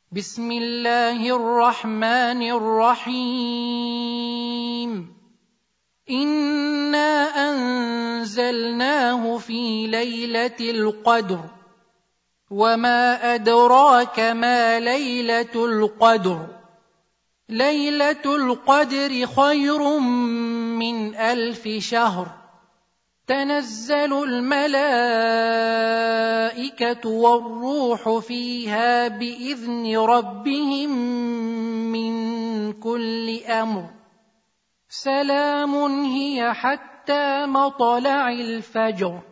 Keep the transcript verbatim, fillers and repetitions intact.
بسم الله الرحمن الرحيم إنا أنزلناه في ليلة القدر وما أدراك ما ليلة القدر ليلة القدر خير من ألف شهر تنزل الملائكة والروح فيها بإذن ربهم من كل أمر سلام هي حتى مطلع الفجر.